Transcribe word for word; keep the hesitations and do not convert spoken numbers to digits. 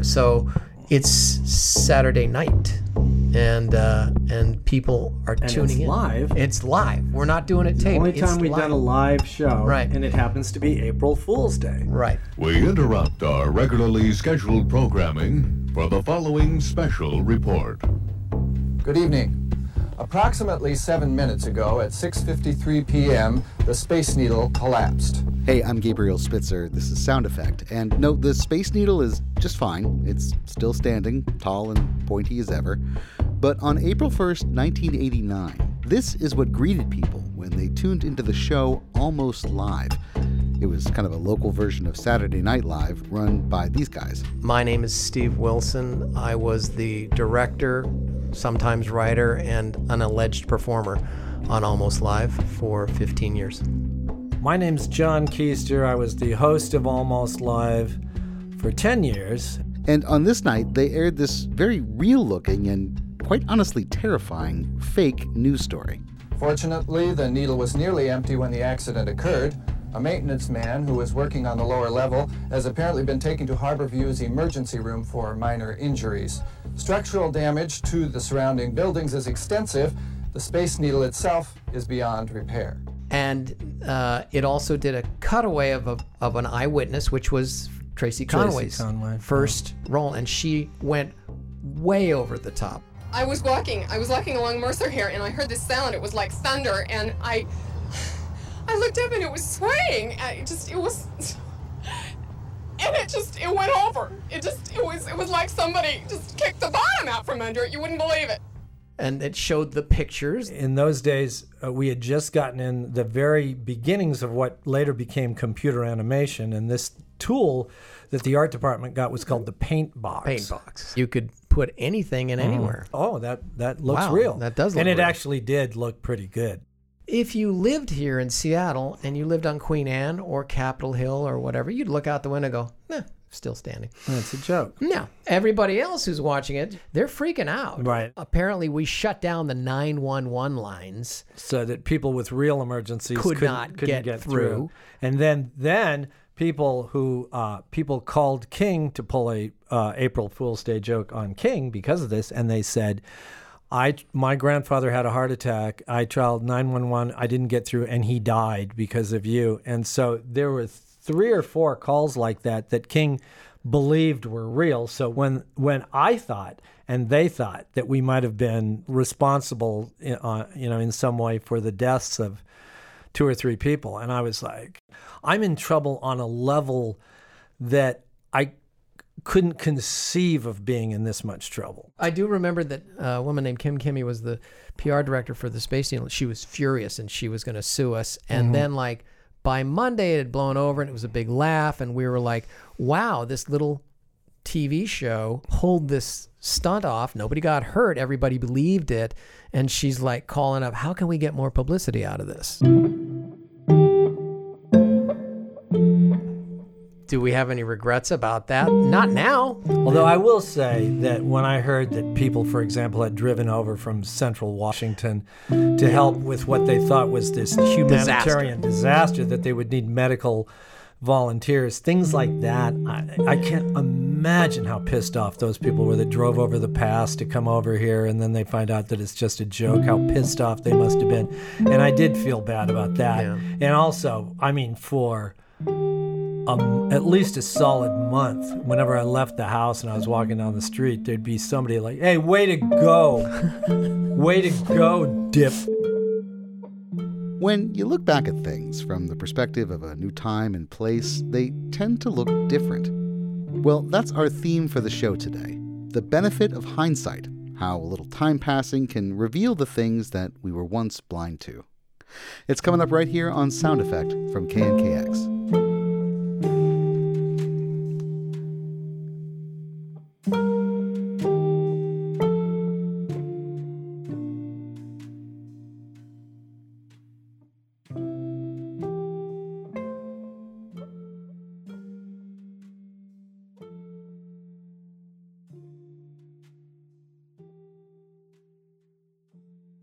So it's Saturday night, and uh, and people are and tuning it's in. live. It's live. We're not doing it The tape. only It's time we've live. done a live show, Right. and it happens to be April Fool's Day. Right. We interrupt our regularly scheduled programming for the following special report. Good evening. Approximately seven minutes ago at six fifty-three p.m., the Space Needle collapsed. Hey, I'm Gabriel Spitzer. This is Sound Effect. And no, the Space Needle is just fine. It's still standing, tall and pointy as ever. But on April first, nineteen eighty-nine, this is what greeted people when they tuned into the show Almost Live. It was kind of a local version of Saturday Night Live run by these guys. My name is Steve Wilson. I was the director, sometimes writer, and an alleged performer on Almost Live for fifteen years. My name's John Keister. I was the host of Almost Live for ten years. And on this night, they aired this very real-looking and quite honestly terrifying fake news story. Fortunately, the needle was nearly empty when the accident occurred. A maintenance man who was working on the lower level has apparently been taken to Harborview's emergency room for minor injuries. Structural damage to the surrounding buildings is extensive. The Space Needle itself is beyond repair. And uh, it also did a cutaway of a, of an eyewitness, which was Tracy Conway's Conway. first role, and she went way over the top. I was walking, I was walking along Mercer here, and I heard this sound. It was like thunder, and I, I looked up, and it was swaying. And it just, it was, and it just, it went over. It just, it was, it was like somebody just kicked the bottom out from under it. You wouldn't believe it. And it showed the pictures. In those days, uh, we had just gotten in the very beginnings of what later became computer animation, and this tool that the art department got was called the paint box. Paint box. You could put anything in anywhere. Oh, that, that looks Wow, real. that does look And it real. actually did look pretty good. If you lived here in Seattle and you lived on Queen Anne or Capitol Hill or whatever, you'd look out the window and go, nah, still standing. That's a joke. No. Everybody else who's watching it, they're freaking out. Right. Apparently, we shut down the nine one one lines. So that people with real emergencies Could couldn't, not couldn't get get, through. through. And then then people who uh, people called King to pull a uh, April Fool's Day joke on King because of this, and they said, I my grandfather had a heart attack. I tried nine one one. I didn't get through, and he died because of you. And so there were three or four calls like that that King believed were real. So when when I thought and they thought that we might have been responsible, uh, you know, in some way for the deaths of two or three people, and I was like, I'm in trouble on a level that I couldn't conceive of being in this much trouble. I do remember that a woman named Kim Kimmy was the P R director for the Space Needle. She was furious and she was going to sue us. And Mm-hmm. then, like, by Monday, it had blown over and it was a big laugh. And we were like, wow, this little T V show pulled this stunt off. Nobody got hurt. Everybody believed it. And she's like calling up, how can we get more publicity out of this? Do we have any regrets about that? Not now. Although I will say that when I heard that people, for example, had driven over from central Washington to help with what they thought was this humanitarian disaster, that they would need medical volunteers, things like that, I, I can't imagine how pissed off those people were that drove over the pass to come over here, and then they find out that it's just a joke, how pissed off they must have been. And I did feel bad about that. Yeah. And also, I mean, for Um, at least a solid month, whenever I left the house and I was walking down the street, there'd be somebody like, hey, way to go. Way to go, dip. When you look back at things from the perspective of a new time and place, they tend to look different. Well, that's our theme for the show today. The benefit of hindsight, how a little time passing can reveal the things that we were once blind to. It's coming up right here on Sound Effect from K N K X.